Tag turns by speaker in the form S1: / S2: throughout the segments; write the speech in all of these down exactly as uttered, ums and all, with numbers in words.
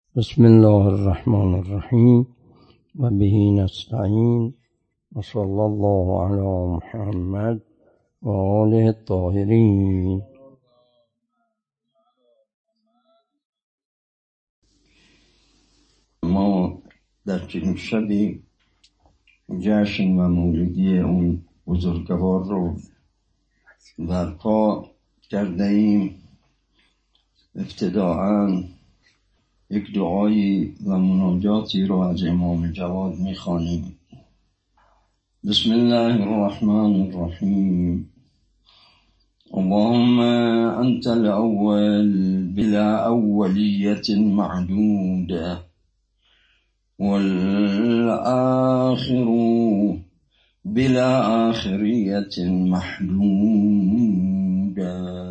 S1: بسم الله الرحمن الرحیم و به نستعین و صلی الله علی محمد و آله الطاهرین. ما در چنین شبی جشن و مولدی اون بزرگوار رو برپا کرده ایم. ابتداعاً یک دعایی و مناجاتی رو از امام جواد میخوانیم. بسم الله الرحمن الرحیم. اللهم انت الاول بلا اولیت معدوده والآخر بلا آخریت محدوده.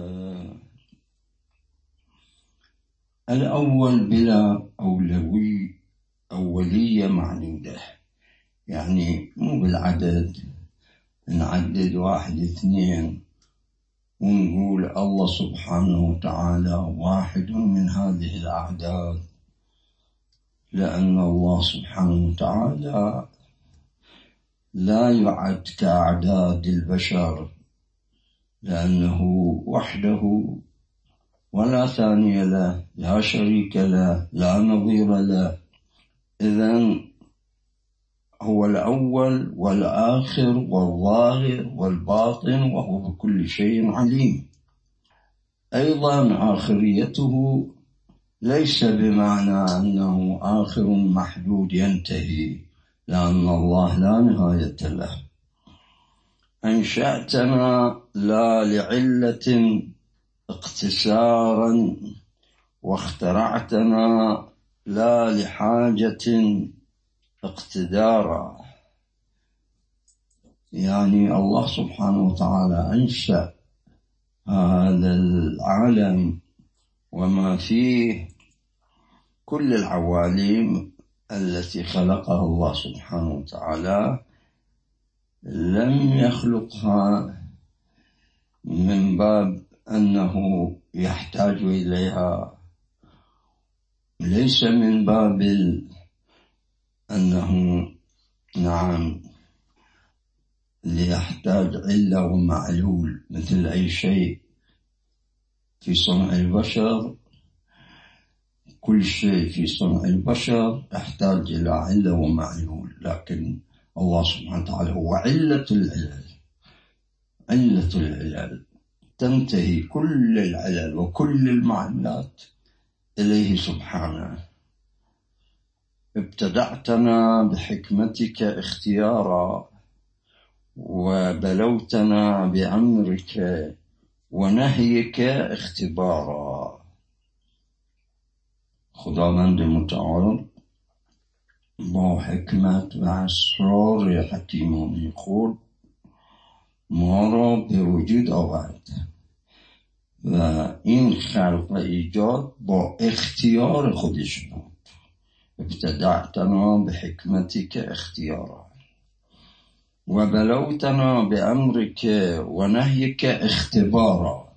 S1: الأول بلا أولوي أولية معدودة، يعني مو بالعدد نعدد واحد اثنين ونقول الله سبحانه وتعالى واحد من هذه الأعداد، لأن الله سبحانه وتعالى لا يعد كأعداد البشر، لأنه وحده ولا ثاني له، لا شريك له، لا نظير له. إذن هو الأول والآخر والظاهر والباطن، وهو بكل شيء عليم. أيضا آخريته ليس بمعنى أنه آخر محدود ينتهي، لأن الله لا نهاية له. أنشأتنا لا لعلة اقتصارا، واخترعتنا لا لحاجة اقتدارا. يعني الله سبحانه وتعالى أنشأ هذا العالم وما فيه، كل العوالم التي خلقها الله سبحانه وتعالى لم يخلقها من باب أنه يحتاج إليها، ليس من باب أنه نعم ليحتاج علة ومعلول مثل أي شيء في صنع البشر. كل شيء في صنع البشر يحتاج إلى علة ومعلول، لكن الله سبحانه وتعالى هو علة العلل. علة العلل تنتهي كل العلل وكل المعلولات إليه سبحانه. ابتدعتنا بحكمتك اختيارا، وبلوتنا بأمرك ونهيك اختبارا. خداوند متعال با حکمت و اسرار حکیمانه خود ما را به وجود آورد و این خلق و ایجاد با اختیار خودش بود. ابتدعتنا بحکمتک اختیارا و بلوتنا بامرک و نهیک اختبارا.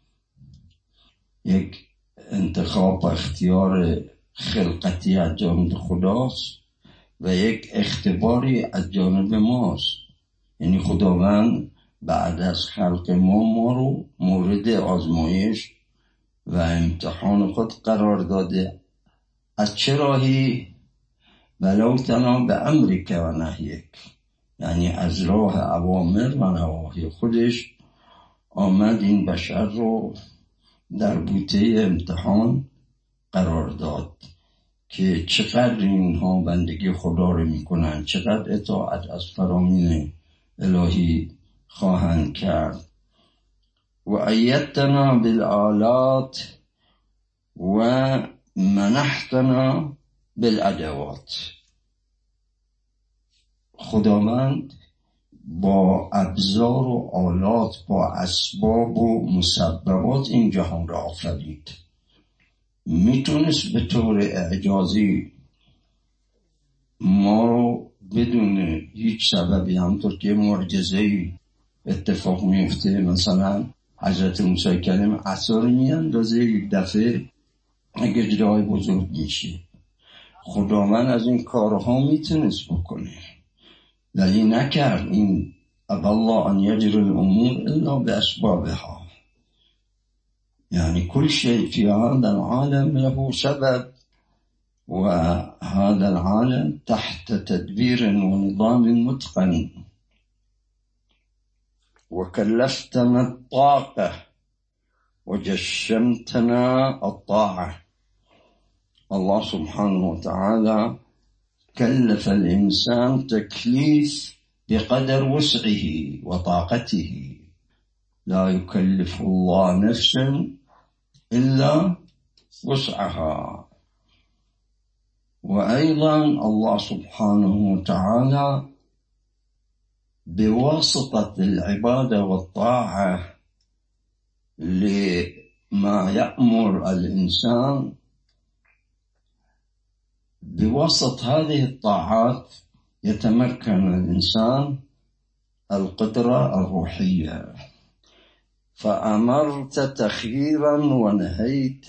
S1: یک انتخاب و اختیار خلقتی از جانب خداست و یک اختباری از جانب ماست. یعنی خداوند بعد از خلق ما ما رو مورد آزمایش و امتحان خود قرار داده. از چه راهی؟ بلوتنا به امرک و نهیک، یعنی از راه اوامر و نواهی خودش آمد این بشر رو در بوته امتحان قرار داد که چقدر اینها بندگی خدا رو میکنن، چقدر اطاعت از فرامین الهی خواهند کرد. و ایدتنا بالآلات و منحتنا بالادوات. خداوند با ابزار و آلات، با اسباب و مسببات این جهان را آفرید. میتونست به طور اعجازی ما رو بدون هیچ سببی، همطور که معجزه‌ای اتفاق میفته، مثلا حضرت موسی کلیم عصا رو میاندازه یک دفعه اگه جای بزرگ میشه، خداوند از این کارها میتونست بکنه ولی نکرد. این ابا الله ان یجری الامور الا باسبابها، یعنی كل شيء في هذا العالم له سبب، وهذا العالم تحت تدبير ونظام متقن. وكلفتنا الطاقة وجشمتنا الطاعة. الله سبحانه وتعالى كلف الإنسان تكليف بقدر وسعه وطاقته، لا يكلف الله نفسا إلا وسعها. وأيضا الله سبحانه وتعالى بواسطة العبادة والطاعة لما يأمر الإنسان، بواسط هذه الطاعات يتمكن الإنسان القدرة الروحية. فأمرت تخييرا ونهيت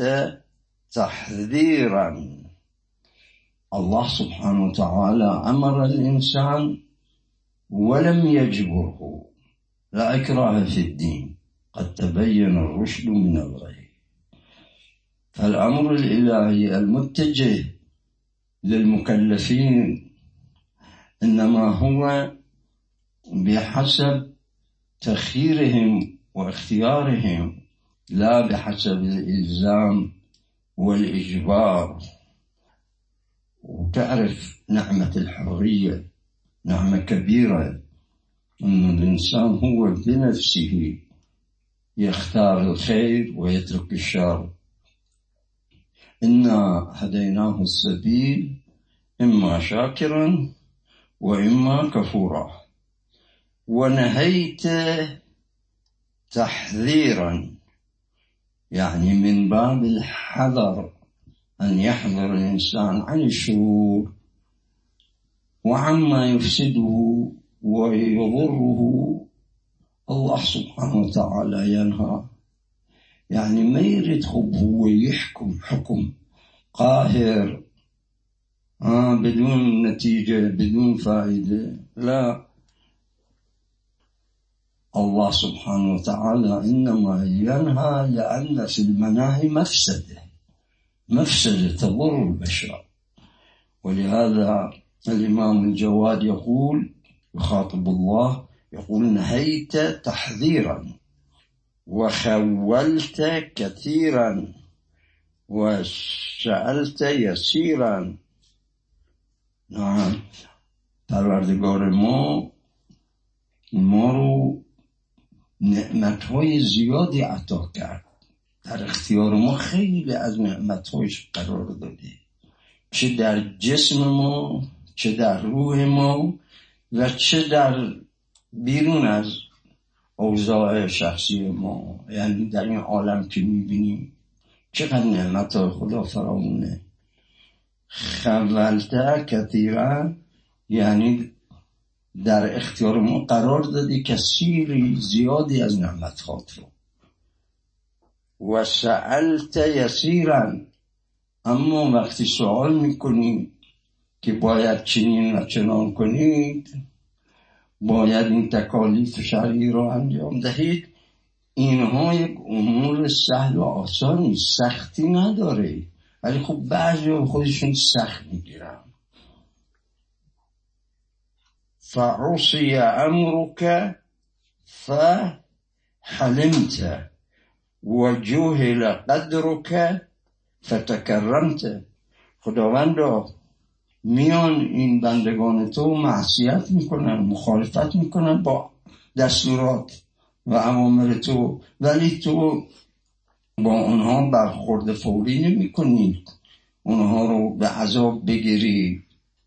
S1: تحذيرا. الله سبحانه وتعالى أمر الإنسان ولم يجبره، لا إكراه في الدين، قد تبين الرشد من الغي. فالأمر الإلهي المتجه للمكلفين إنما هو بحسب تخييرهم واختيارهم، لا بحسب الإلزام والإجبار. وتعرف نعمة الحرية نعمة كبيرة، أن الإنسان هو بنفسه يختار الخير ويترك الشر. إنا هديناه السبيل إما شاكرا وإما كفورا. ونهيت تحذيرا، يعني من باب الحذر، أن يحذر الإنسان عن الشرور وعما يفسده ويضره. الله سبحانه وتعالى ينهى، يعني ما يريد خب هو يحكم حكم قاهر آه بدون نتيجة بدون فائدة، لا. الله سبحانه وتعالى إنما ينهى لأن في المناهي مفسدة مفسدة تضر البشر. ولهذا الإمام الجواد يقول، يخاطب الله، يقول: نهيت تحذيرا وخولت كثيرا وسألت يسيرا. نعم، پروردگار ما ما رو نعمتهای زیادی عطا کرد، در اختیار ما خیلی از نعمتهایش قرار داده، چه در جسم ما، چه در روح ما، و چه در بیرون از اوضاع شخصی ما. یعنی در این عالم که میبینیم چقدر نعمتهای خدا فرامونه. خولته کثیرا، یعنی در اختیار ما قرار دادی کثیری زیادی از نعمتهات رو. و سألت یسیرا، اما وقتی سوال میکنی که باید چنین و چنان کنید، باید این تکالیف شرعی رو انجام دهید، اینها یک امور سهل و آسانی، سختی نداره، ولی خب بعضی خودشون سخت میگیرن. فعصی امرک فحلمت و جهل قدرک فتکرمت. خداوندا میان این بندگان تو معصیت میکنن، مخالفت میکنن با دستورات و اوامر تو، ولی تو با اونها برخورد فوری نمی کنی، اونها رو به عذاب بگیری.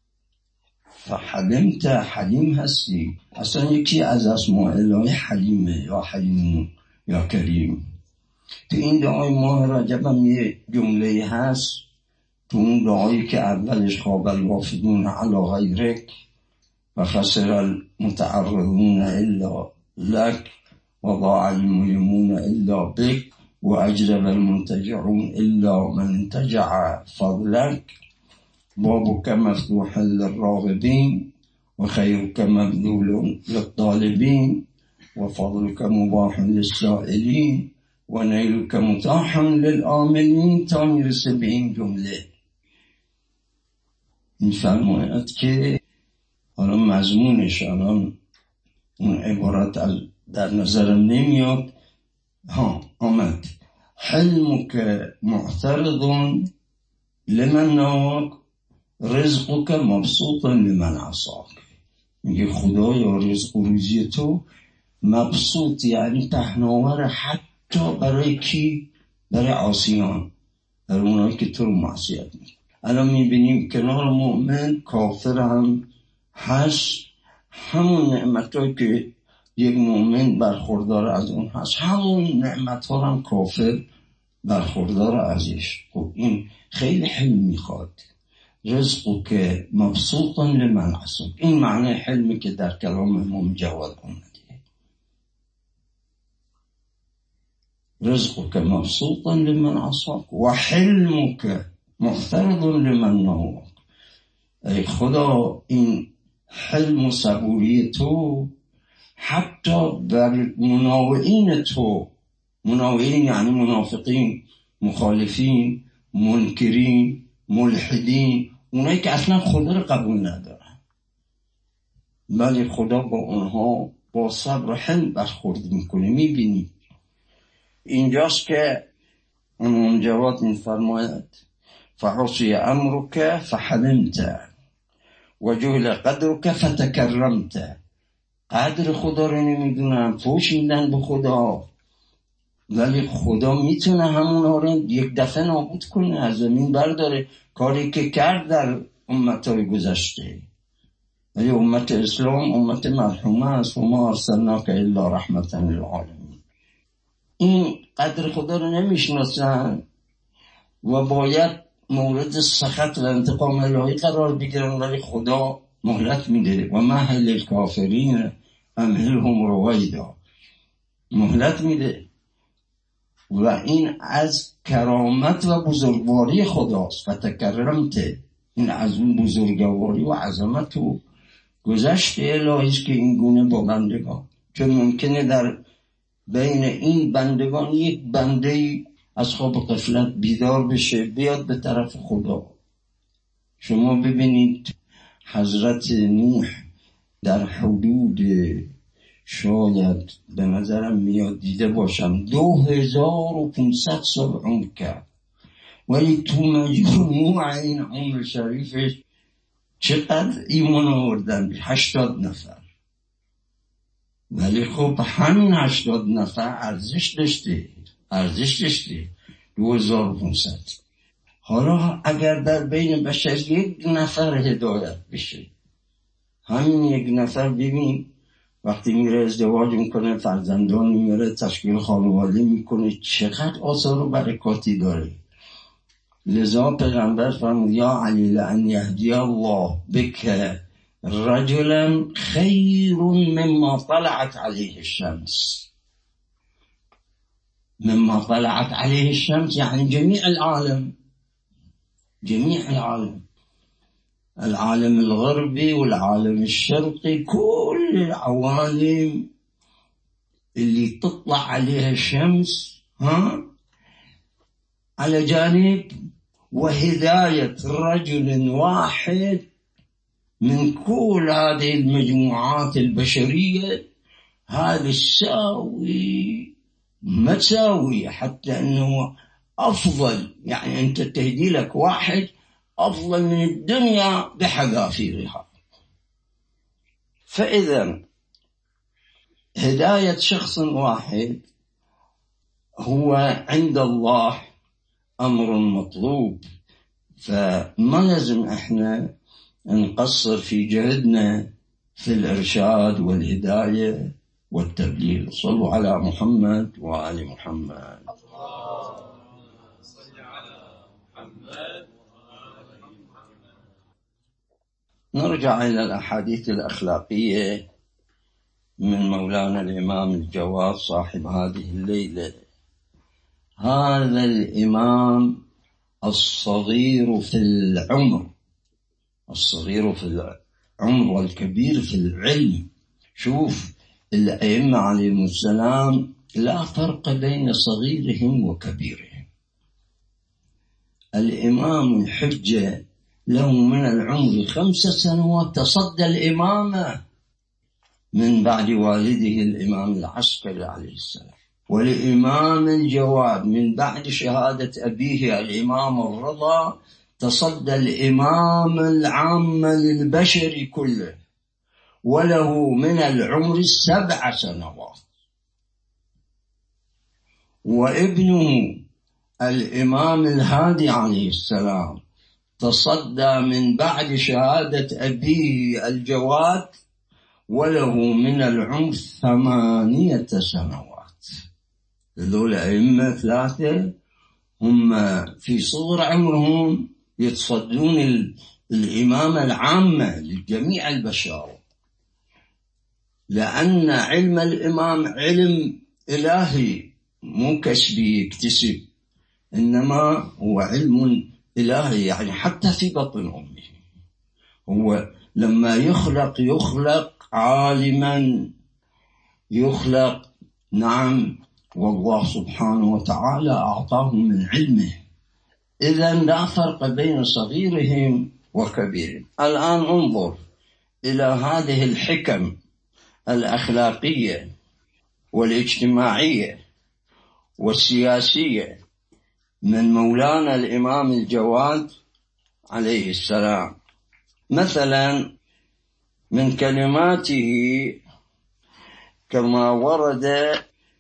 S1: فحلمت، حلیم هستی. اصلا یکی از اسماء الهی حلیمه، یا حلیم یا کریم. تو این دعای ماه رجب هم یه جمله هست، تو اون دعایی که اولش خواب الوافدون علی غیرک و خسر المتعرضون الا لک و ضاع الملمون الا بک و اجرب المنتجعون الا من انتجع فضلک. بابك مفتوح للراغبين وخيرك مبذول للطالبين وفضلك مباح للسائلين ونيلك متاح للآملين. تا میرسه به این جمله. این فرماید که حالا مضمونش الان اون عبارت در نظرم نمیاد. ها آمد. حلمك معترض لمن نواک رزقك مبسوط لمن عصاک. میگه خدایا رزق و روزی تو مبسوط یعنی پهناور حتی برای کی؟ برای عاصیان، برای اونایی که تو رو معصیت میکنن. الان میبینیم کنار مؤمن کافر هم هست، همون نعمتایی که یک مؤمن برخوردار از اون هست همون نعمت ها هم کافر برخوردار ازش. خب این خیلی حلم میخواد. رزقو که مبسوطا لمن عصاک، این معنی حلمی که در کلام امام جواد اومده. رزقو که مبسوطا لمن عصاک و حلمو که معترض لمن نواک. ای خدا این حلم و صبوری تو حتی بر مناوئین تو، مناوئین یعنی منافقین، مخالفین، منکرین، ملحدین، اونایی که اصلا خدا رو قبول ندارن، ولی خدا با اونها با صبر و حلم برخورد میکنه. میبینی اینجاست که امام جواد میفرماید فعصی امرک فحلمت و جهل قدرک فتکرمت. قدر خدا رو نمیدونن، فوش میدن به خدا، ولی خدا میتونه همون رو یک دفعه نابود کنه، از زمین برداره. کاری که کرد در امتهای گذشته. ولی امت اسلام امت مرحومه است. و ما ارسلناک الا رحمتا للعالمین. این قدر خدا رو نمیشناسن و باید مورد سخط و انتقام الهی قرار بگیرن، ولی خدا مهلت میده. و مهل الکافرین امهلهم رویدا، مهلت میده. و این از کرامت و بزرگواری خداست. فتکرمت، این از اون بزرگواری و عظمت و گذشت الهیست که این گونه با بندگان. چون ممکنه در بین این بندگان یک بنده از خواب غفلت بیدار بشه، بیاد به طرف خدا. شما ببینید حضرت نوح در حدود شاید به نظرم میاد دیده باشم دو هزار و پونصد سال عمر کرد، ولی تو مجموع این عمر شریفش چقدر ایمان آوردن؟ هشتاد نفر. ولی خب همین هشتاد نفر ارزش داشته، ارزش داشته دو هزار و پونصد. حالا اگر در بین بشر یک نفر هدایت بشه، همین یک نفر، ببین وقتی میره ازدواج میکنه، فرزندان میاره، تشکیل خانواده میکنه، چقدر آثار و برکاتی داره. لذا پیغمبر فرمود یا علی لأن یهدی الله بک رجلا خیر مما طلعت علیه الشمس. مما طلعت علیه الشمس یعنی جمیع العالم، جميع العالم، العالم الغربي والعالم الشرقي، كل العوالم اللي تطلع عليها الشمس ها على جانب، وهداية رجل واحد من كل هذه المجموعات البشرية هذا الساوي ما تساوي، حتى أنه أفضل. يعني أنت تهدي لك واحد أفضل من الدنيا بحذافيرها. فإذا هداية شخص واحد هو عند الله أمر مطلوب. فما لازم احنا نقصر في جهدنا في الإرشاد والهداية والتبليغ. صلوا على محمد وآل محمد. نرجع إلى الأحاديث الأخلاقية من مولانا الإمام الجواد صاحب هذه الليلة. هذا الإمام الصغير في العمر الصغير في العمر والكبير في العلم. شوف الأئمة عليهم السلام لا فرق بين صغيرهم وكبيرهم. الإمام الحجة له من العمر خمس سنوات تصدى الإمامة من بعد والده الإمام العسكري عليه السلام، والإمام الجواد من بعد شهادة أبيه الإمام الرضا تصدى الإمام العام للبشر كله، وله من العمر سبع سنوات. وابنه الإمام الهادي عليه السلام تصدى من بعد شهادة أبيه الجواد، وله من العمر ثمانية سنوات. هذول أئمة ثلاثة هم في صغر عمرهم يتصدون الإمامة العامة لجميع البشر، لأن علم الإمام علم إلهي مو كسبي يكتسب، إنما هو علم إلهي، يعني حتى في بطن أمه هو لما يخلق يخلق عالما، يخلق نعم، والله سبحانه وتعالى أعطاه من علمه. إذن لا فرق بين صغيرهم وكبيرهم. الآن انظر إلى هذه الحكم الأخلاقية والاجتماعية والسياسية من مولانا الإمام الجواد عليه السلام. مثلا من كلماته كما ورد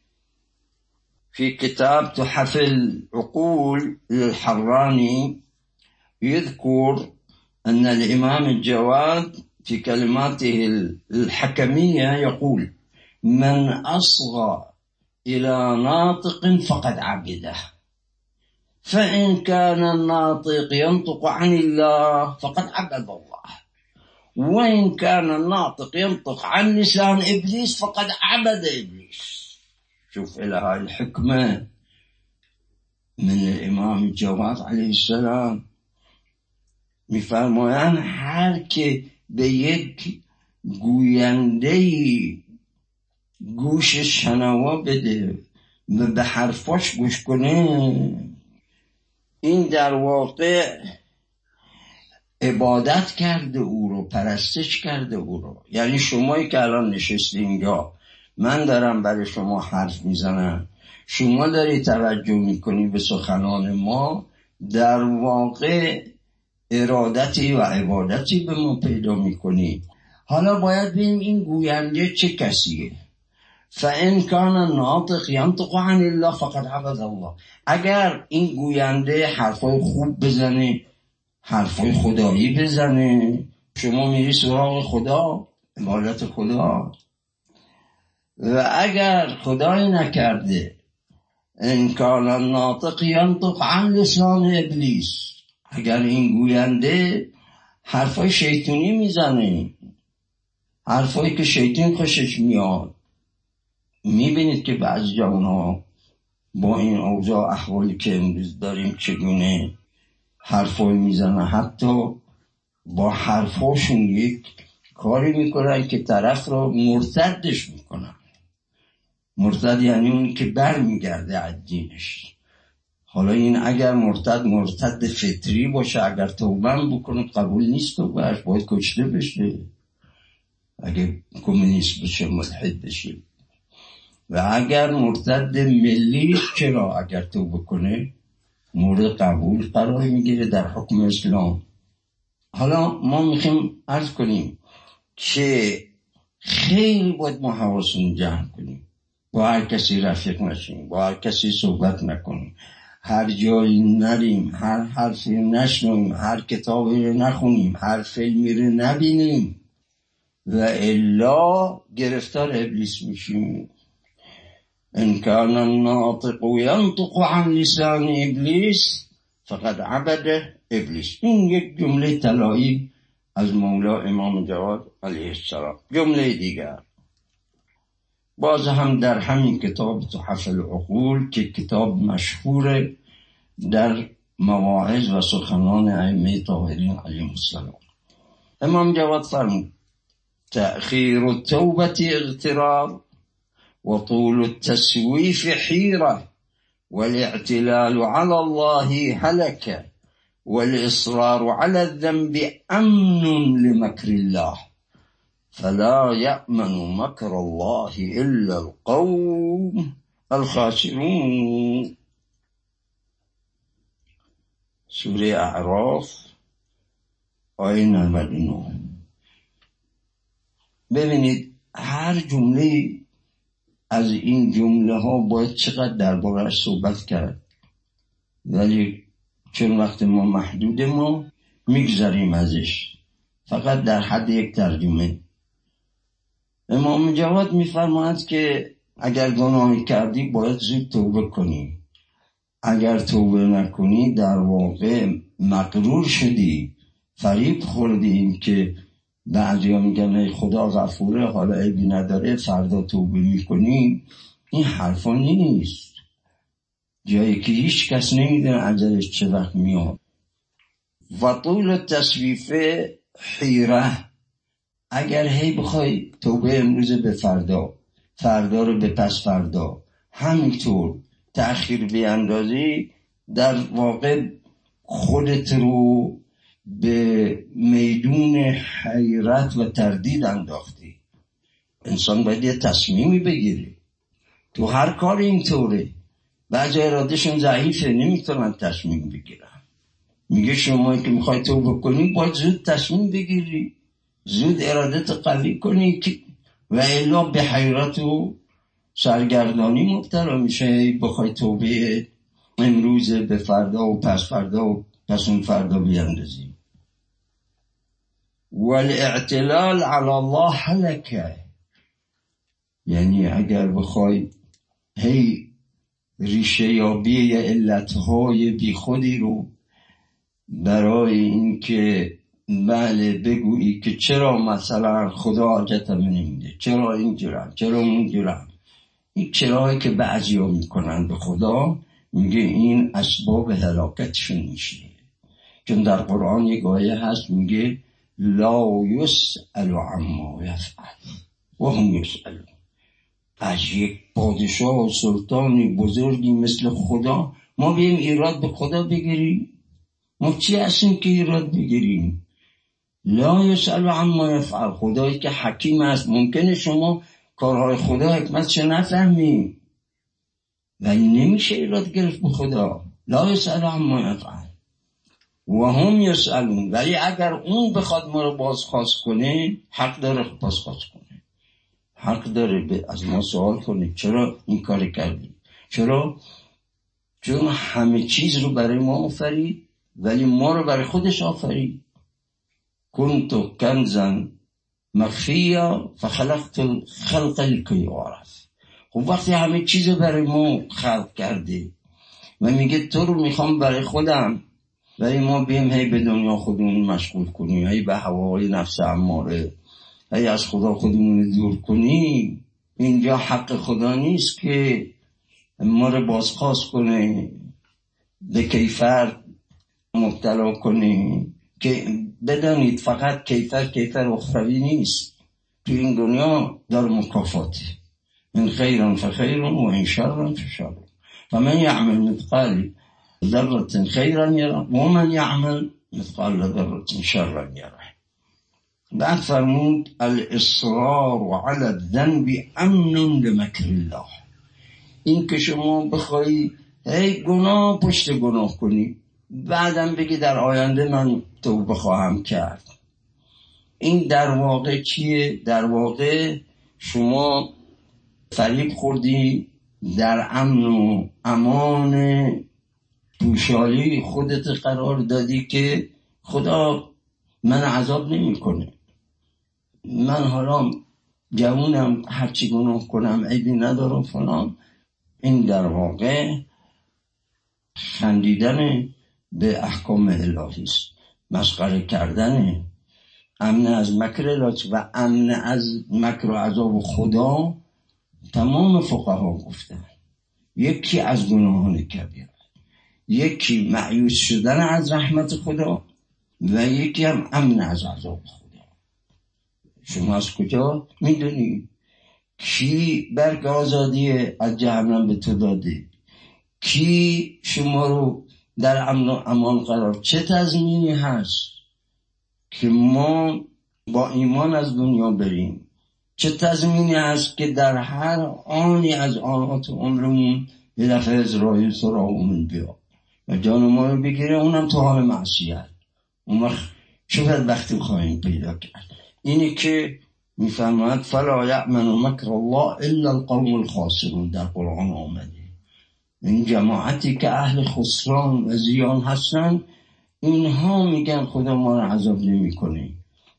S1: في كتاب تحف العقول للحراني، يذكر أن الإمام الجواد في كلماته الحكمية يقول: من أصغى إلى ناطق فقد عبده، فإن كان الناطق ينطق عن الله فقد عبد الله، وإن كان الناطق ينطق عن لسان إبليس فقد عبد إبليس. شوف إلى هاي الحكمة من الإمام الجواد عليه السلام. میفرمایند هر که به یک گوینده‌ای گوش شنوا بده و به حرفاش گوش کنه، این در واقع عبادت کرده او رو، پرستش کرده او رو. یعنی شمایی که الان نشستین اینجا، من دارم برای شما حرف میزنم، شما داری توجه میکنی به سخنان ما، در واقع ارادتی و عبادتی به ما پیدا میکنی. حالا باید ببینیم این گوینده چه کسیه. فإن كان الناطق ينطق عن الله فقد عبد الله. اگر این گوینده حرفای خوب بزنه، حرفای خدایی بزنه، شما میری سراغ خدا، عبادت خدا. و اگر خدایی نکرده، ان كان الناطق ينطق عن لسان ابلیس، اگر این گوینده حرفای شیطانی میزنه، حرفایی که شیطان خوشش میاد. میبینید که بعضی جوانها با این اوضاع احوالی که امروز داریم چگونه حرفای میزنن، حتی با حرفاشون یک کاری میکنن که طرف رو مرتدش میکنن. مرتد یعنی اون که بر میگرده از دینش. حالا این اگر مرتد مرتد فطری باشه، اگر توبه بکنه قبول نیست، توبهش باید کشته بشه. اگر کمونیست بشه، ملحد بشه. و اگر مرتد ملی، چرا اگر توبه کنه مورد قبول قرار میگیره در حکم اسلام. حالا ما میخوایم عرض کنیم که خیلی باید ما حواسمون جمع کنیم، با هر کسی رفیق نشیم، با هر کسی صحبت نکنیم، هر جایی نریم، هر حرفی نشنویم، هر کتابی رو نخونیم، هر فیلمی رو نبینیم، و الا گرفتار ابلیس میشیم. ان كان الناطق ينطق عن لسان ابلیس فقد عبده ابلیس. این یک جمله طلایی از مولا امام جواد علیه السلام. جمله دیگر باز هم در همین کتاب تحف العقول که کتاب مشهور در مواعظ و سخنان ائمه طاهرین علیهم السلام، امام جواد فرمود تأخیر التوبة اغترار وطول التسويف حيرة والاعتلال على الله هلكة والإصرار على الذنب أمن لمكر الله فلا يأمن مكر الله إلا القوم الخاسرون. سوره اعراف آیه نود و نه. ببینید هر جمله از این جمله ها باید چقدر درباره‌اش صحبت کرد، ولی چون وقت ما محدود ما میگذریم ازش، فقط در حد یک ترجمه. امام جواد میفرماید که اگر گناهی کردی باید زود توبه کنی، اگر توبه نکنی در واقع مغرور شدی، فریب خوردی که بعضیا میگن ای خدا غفوره حالا عیبی نداره فردا توبه میکنی. این حرفا نیست، جایی که هیچ کس نمیدونه اجلش چه وقت میاد. و طول التسویف حیره، اگر هی بخوای توبه امروز به فردا، فردا رو به پس فردا، همینطور تأخیر بیاندازی، در واقع خودت رو به میدون حیرت و تردید انداختی. انسان باید یه تصمیمی بگیره. تو هر کار اینطوره، بعضی ارادهشون ضعیفه نمیتونن تصمیم بگیرن. میگه شما که میخوای توبه کنی باید زود تصمیم بگیری، زود ارادت قوی کنی که و الا به حیرت و سرگردانی مبتلا میشه. بخوای توبه امروز به فردا و پس فردا و پس اون فردا بیاندازی. والاعتلال علی الله هلکه، یعنی اگر بخوای هی ریشه یابی علتهای بی خودی رو برای این که بله بگویی که چرا مثلا خدا حاجتم نمیده، چرا اینجورم، چرا اونجورم، این چرایی که بعضی ها میکنن به خدا، میگه این اسباب هلاکتشون میشه. چون در قرآن یک آیه هست میگه لا یسأل عما یفعل و هم یسألون. از یک پادشاه و سلطانی بزرگی مثل خدا ما بیم ایراد به خدا بگیریم؟ ما چی هستیم که ایراد بگیریم؟ لا یسأل عما یفعل، خدایی که حکیم است. ممکنه شما کارهای خدا حکمتش نفهمیم، ولی نمیشه ایراد گرفت به خدا. لا یسأل عما یفعل و هم یسألون، ولی اگر اون بخواد ما رو بازخواست کنه حق داره بازخواست کنه، حق داره از ما سوال کنه چرا این کار کردی. چرا؟ چون همه چیز رو برای ما آفرید ولی ما رو برای خودش آفرید. کنتو کنزن مخفیا فخلقت الخلق لکی یعرف. خب وقتی همه چیز برای ما خلق کرده و میگه تو رو میخوام برای خودم، ولی ما بیم هی به دنیا خودمون مشغول کنیم، هی به هوای نفس اماره، هی از خدا خودمون دور کنیم، اینجا حق خدا نیست که ما رو بازخواست کنه، به کیفر مبتلا کنه. که بدانید فقط کیفر کیفر اخروی نیست، تو این دنیا دار مکافاته. من خیرا فخیرا و این شرا فشرا فمن یعمل مثقال ذره خیرا یره و من یعمل مثقال ذره شرا یره. بعد فرمود الاصرار علی الذنب امن لمکر الله. این که شما بخوایی هی گناه پشت گناه کنی بعدم بگی در آینده من توبه خواهم کرد، این در واقع چیه؟ در واقع شما فریب خوردی، در امن و امان توشالی خودت قرار دادی که خدا من عذاب نمی کنه، من حالا جوونم هرچی گناه کنم عیبی ندارم فلان. این در واقع خندیدن به احکام الهی است، مسخره کردن. امن از مکر الهی و امن از مکر و عذاب خدا تمام فقها گفتن یکی از گناهان کبیره، یکی مایوس شدن از رحمت خدا و یکی هم امن از عذاب خدا. شما از کجا میدونی؟ کی برگ آزادی از جهنم به تو داده؟ کی شما رو در امن و امان قرار؟ چه تضمینی هست که ما با ایمان از دنیا بریم؟ چه تضمینی هست که در هر آنی از آنات عمرمون یه دفعه عزرائیل سراغمون بیاد و جان ما رو بگیره، اونم تو حال معصیت؟ اون وقت چه بدبختی خواهیم پیدا کرد؟ اینی که میفرماید فلا یأمن مکر الله الا القوم الخاسرون در قرآن آمده. این جماعتی که اهل خسران و زیان هستن، اینها میگن خدا ما رو عذاب نمی کنه،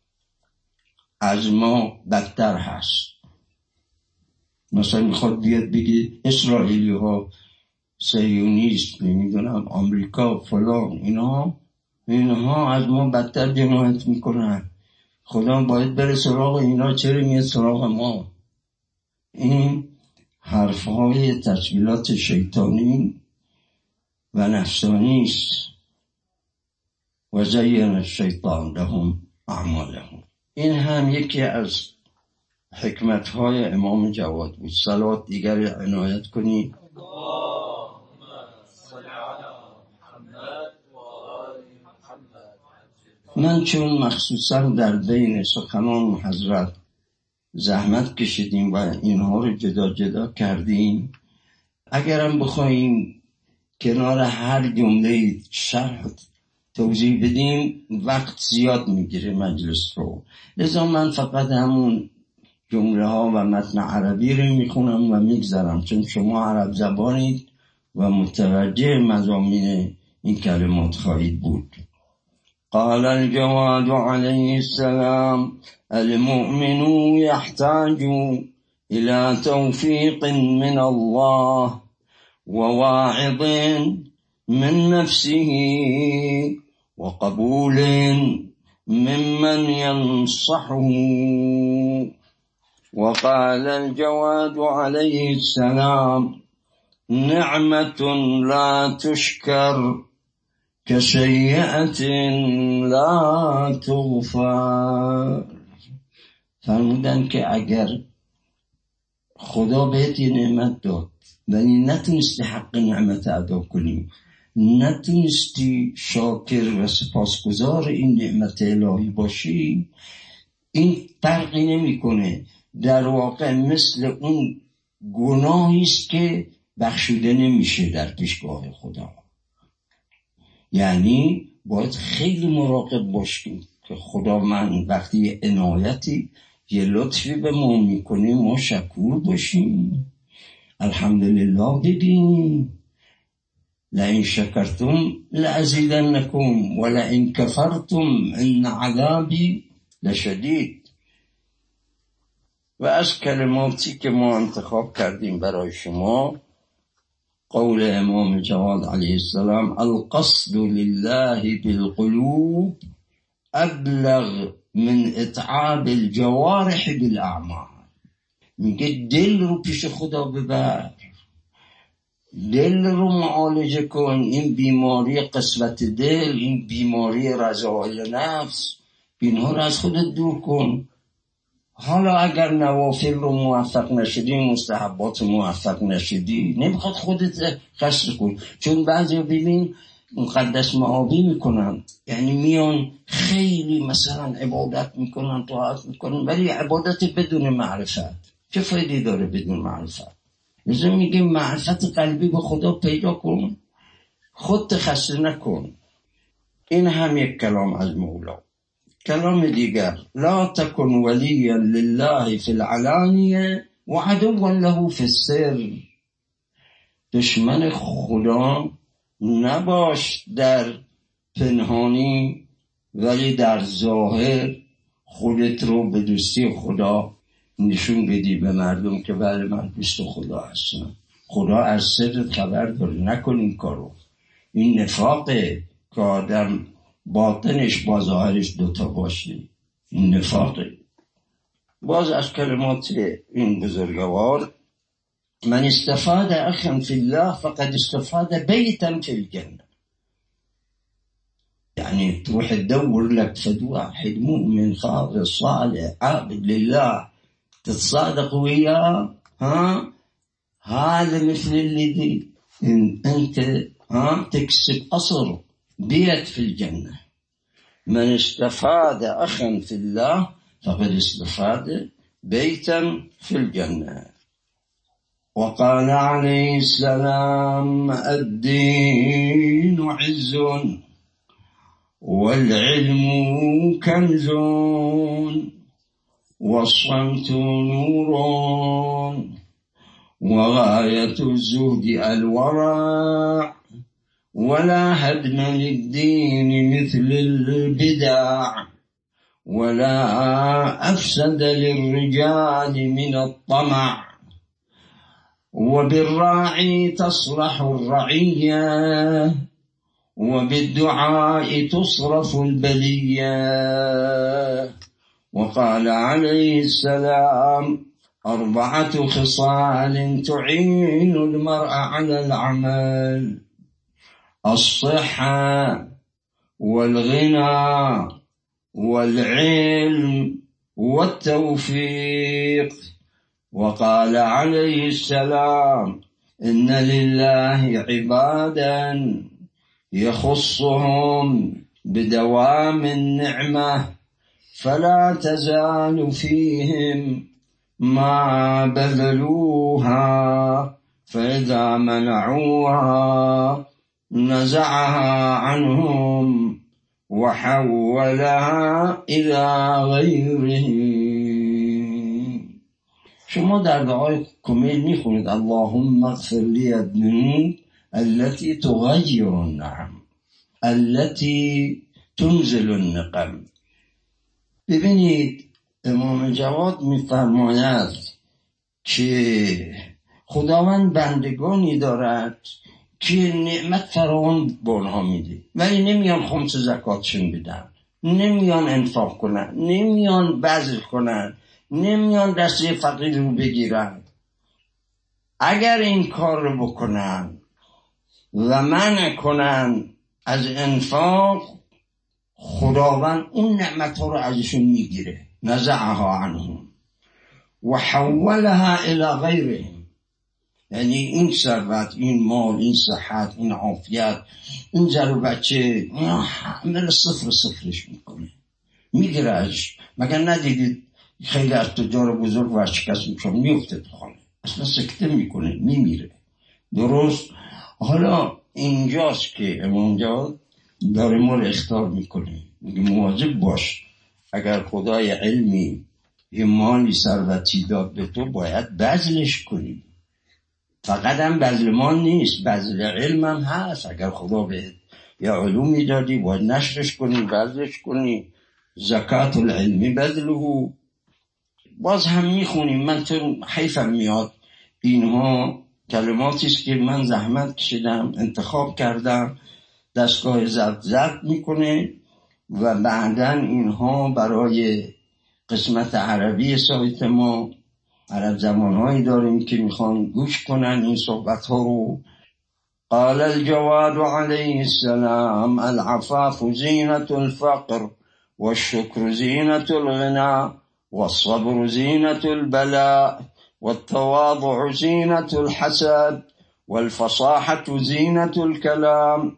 S1: از ما بدتر هست. مثلا میخواد بیاد بگه اسرائیلی ها صهیونیست، نمیدونم آمریکا فلان، اینها اینها از ما بدتر جنایت میکنن، خدا باید بره سراغ اینا، چرا میاد سراغ ما؟ این حرفهای تشکیلات شیطانی و نفسانی است. و زین الشیطان لهم اعمالهم. این هم یکی از حکمتهای امام جواد بود. صلوات دیگر عنایت کنید. من چون مخصوصا در بین سخنان حضرت زحمت کشیدیم و اینها رو جدا جدا کردیم، اگرم بخوایم کنار هر جمله شرح توضیح بدیم وقت زیاد میگیره مجلس رو، لذا من فقط همون جمله ها و متن عربی رو میخونم و میگذارم، چون شما عرب زبانید و متوجه مضامین این کلمات خواهید بود. قال الجواد عليه السلام المؤمن يحتاج إلى توفيق من الله وواعظ من نفسه وقبول ممن ينصحه. وقال الجواد عليه السلام نعمة لا تشكر كسیئة لا تغفر. فرمودن که اگر خدا بهت یه نعمت داد ولی نتونستی حق نعمت ادا کنی، نتونستی شاکر و سپاسگزار این نعمت الهی باشی، این فرقی نمی کنه، در واقع مثل اون گناهی است که بخشوده نمیشه در پیشگاه خدا. یعنی باید خیلی مراقب باشیم که خدا من وقتی یه عنایتی یه لطفی به ما میکنه ما شکور باشیم، الحمدلله بگیم. لئن شکرتم لأزیدنکم ولئن کفرتم ان عذابی لشدید. و از کلماتی که ما انتخاب کردیم برای شما، قول امام جواد علیه السلام القصد لله بالقلوب ابلغ من اتعاب الجوارح بالاعمال. میگه دل رو پیش خدا ببر، دل رو معالجه کن، این بیماری قسوت دل، این بیماری رذائل نفس، اینها رو از خودت دور کن. حالا اگر نوافل رو موفق نشدی، مستحبات موفق نشدی، نمیخواد خودت قصر کن. چون بعضی ببین مقدس معابی میکنن، یعنی میان خیلی مثلا عبادت میکنن، طاعت میکنن، ولی عبادت بدون معرفت. چه فایده داره بدون معرفت؟ لذا میگه معرفت قلبی به خدا پیدا کن، خودت خسته نکن. این هم یک کلام از مولا. کلام دیگر لا تکن ولیا لله فی العلانیه و عدوا له فی السر. دشمن خدا نباش در پنهانی، ولی در ظاهر خودت رو به دوستی خدا نشون بدی به مردم که بله من دوست خدا هستم. خدا از سرت خبر داره، نکن این کارو. این نفاقه که آدم باطنش با ظاهرش دوتا باشه، این نفاقه. باز از کلمات این بزرگوار من استفاد اخا فی الله فقد استفاد بیتا فی الجنه. يعني تروح تدور لك فد واحد مؤمن خالص صالح عابد لله تتصادق وياه، ها هذا مثل الذي إن أنت ها تكسب قصر بيت في الجنة. من استفاد أخا في الله فقد استفاد بيتا في الجنة. وقال عليه السلام: الدين عز والعلم كنز والصمت نور وغاية الزهد الورع ولا هدم للدين مثل البدع ولا أفسد للرجال من الطمع وبالراعي تصلح الرعية وبالدعاء تصرف البلية. وقال عليه السلام: أربعة خصال تعين المرء على العمل: الصحة والغنى والعلم والتوفيق. وقال عليه السلام: إن لله عبادا يخصهم بدوام النعمة فلا تزال فيهم ما بذلوها فإذا منعوها نزعها عنهم وحولها إلى غيرهم. شما در دعای کمیل میخونید: اللهم اغفر لي الذنوب التي تغير النعم التي تنزل النقم. ببینید امام جواد میفرماید که خداوند بندگانی دارد که نعمت فراوان به آنها میده ولی نمیان خمس زکاتشون بدن، نمیان انفاق کنن، نمیان بذل کنن، نمیان دسته فقیر رو بگیرن. اگر این کار رو بکنن و منع کنن از انفاق، خداوند اون نعمت ها رو ازشون میگیره، نزعها عنهم و حولها الی غیرهم. یعنی این ثروت، این مال، این صحت، این عافیت، این زن و بچه، این همه صفر صفرش میکنه، میگیره ازش. مگر ندیدید خیلی از تجار بزرگ ورشکست میشن میفته تو خانه، اصلا سکته میکنه، میمیره. درست؟ حالا اینجاست که امام جواد داره ما رو اخطار میکنه، میگه مواظب باش، اگر خدای علمی یه مالی ثروتی داد به تو باید بذلش کنی. فقط هم بذل مال نیست، بذل علم هم هست. اگر خدا به یه علومی دادی باید نشرش کنی، بذلش کنی. زکات العلمی بذله. باز هم میخونیم، من تو حیفم میاد، اینها کلماتیست که من زحمت کشیدم انتخاب کردم، دستگاه ضبط ضبط میکنه و بعداً اینها برای قسمت عربی سایت ما، عرب زمانهایی داریم که میخوان گوش کنن این صحبت ها رو. قال الجواد علیه السلام: العفاف زینة الفقر والشكر زینة الغنى والصبر زینة البلاء والتواضع زینة الحسد والفصاحة زینة الكلام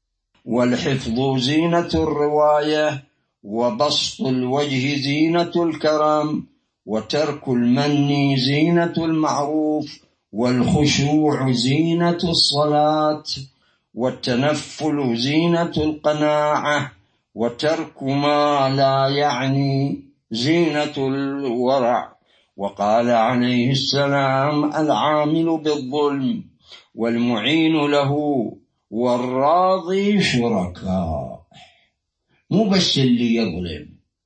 S1: والحفظ زینة الرواية وبسط الوجه زینة الكرم وترك المن زینة المعروف والخشوع زینة الصلاة والتنفل زینة القناعة وترك ما لا يعني زینة الورع. وقال عليه السلام: العامل بالظلم والمعين له والراضي شركاء. مو بس اللي يظلم،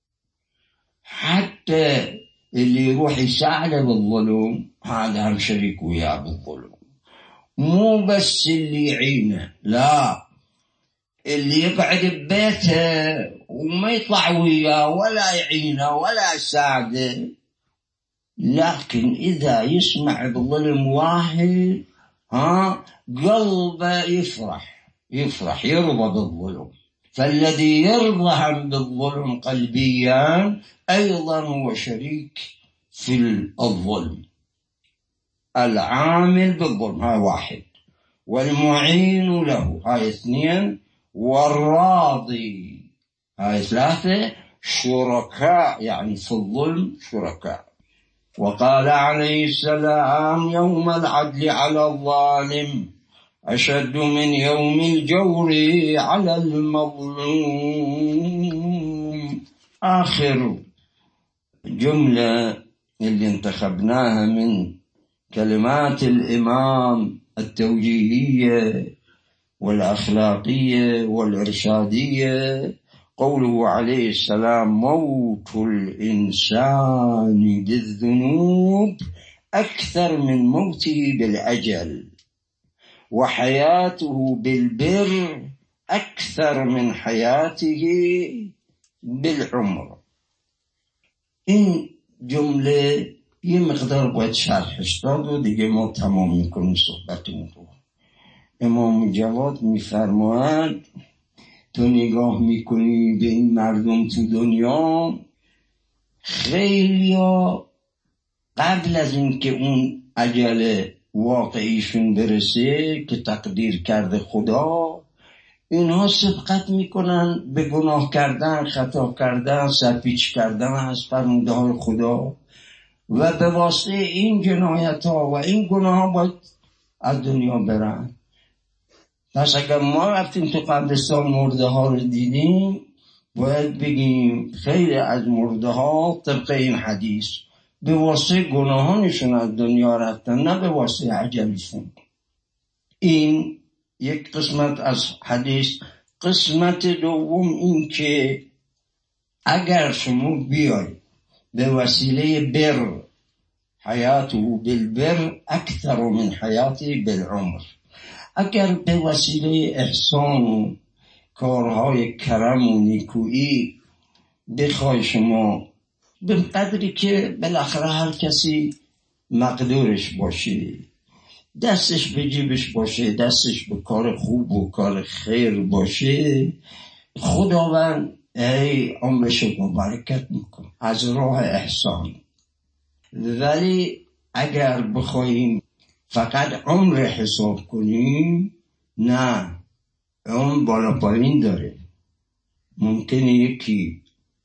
S1: حتى اللي يروح يساعده بالظلم هذا هم شريك وياه بالظلم. مو بس اللي يعينه، لا، اللي يقعد ببيته وما يطلع وياه ولا يعينه ولا يساعده، لكن إذا يسمع بالظلم واحد ها قلبه يفرح يفرح يرضى بالظلم. فالذي يرضى بالظلم قلبيا أيضا هو شريك في الظلم. العامل بالظلم هاي واحد، والمعين له هاي اثنين، والراضي هاي ثلاثة. شركاء يعني في الظلم شركاء. وقال عليه السلام: يوم العدل على الظالم أشد من يوم الجور على المظلوم. آخر جملة اللي انتخبناها من كلمات الإمام التوجيهية والأخلاقية والإرشادية قوله عليه السلام: موت الإنسان بالذنوب أكثر من موته بالأجل، وحياته بالبر أكثر من حياته بالعمر. این جمله یه مقدار باید شرحش داد و دیگه ما تمام میکنیم صحبتمون رو. امام جواد میفرماید تو نگاه میکنی به این مردم تو دنیا، خیلی قبل از این که اون اجل واقعیشون برسه که تقدیر کرده خدا، اینها سبقت میکنن به گناه کردن، خطا کردن، سرپیچ کردن از فرموده های خدا و به واسطه این جنایت ها و این گناه ها باید از دنیا برن. پس اگر ما رفتیم تو قبرستان مرده ها رو دیدیم، باید بگیم خیلی از مرده ها طبق این حدیث به واسطه گناهانشون از دنیا رفتن، نه به واسطه عجلشون. این یک قسمت از حدیث. قسمت دوم این که اگر شما بیای به وسیله بر، حیاته بالبر اکثر من حیاته بالعمر، اگر به وسیله احسان و کارهای کرم و نیکویی بخوای شما به قدری که بالاخره هر کسی مقدورش باشه، دستش به جیبش باشه، دستش به کار خوب و کار خیر باشه، خداوند ای عمرش رو برکت میکنه از راه احسان. ولی اگر بخوایم فقط عمر حساب کنیم، نه، عمر بالا پایین داره. ممکنه یکی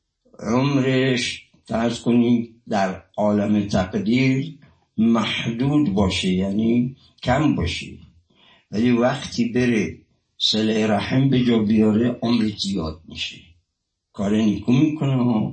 S1: عمرش فرض کنیم در عالم تقدیر محدود باشه، یعنی کم باشه، ولی وقتی بره صله رحم به جا بیاره عمر زیاد میشه، کار نیکو میکنه ها.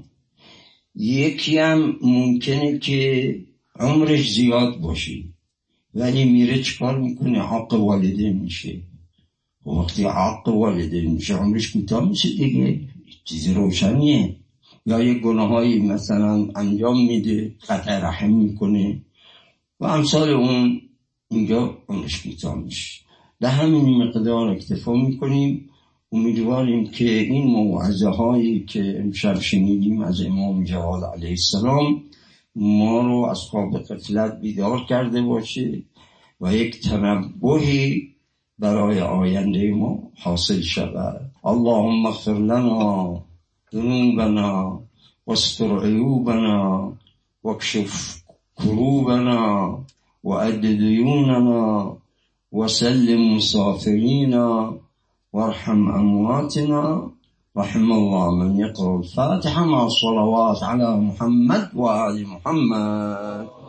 S1: یکی هم ممکنه که عمرش زیاد باشه ولی میره چکار میکنه؟ حق والدین میشه. و وقتی حق والدین میشه عمرش کوتاه میشه دیگه، چیزی روشنیه. یا یه گناهایی مثلا انجام میده، قطع رحم میکنه و امثال اون، اینجا عمرش کوتاه میشه. به همین مقدار اکتفا میکنیم. امیدواریم که این موعظه هایی که امشب شنیدیم از امام جواد علیه السلام ما رو از خواب غفلت بیدار کرده باشه و یک تنبهی برای آینده ما حاصل شود. اللهم اغفر لنا ذنوبنا واستر عیوبنا واکشف کروبنا وأد ديوننا وسلم مسافرينا وارحم أمواتنا. رحم الله من يقرأ الفاتحة مع الصلوات على محمد وآل محمد.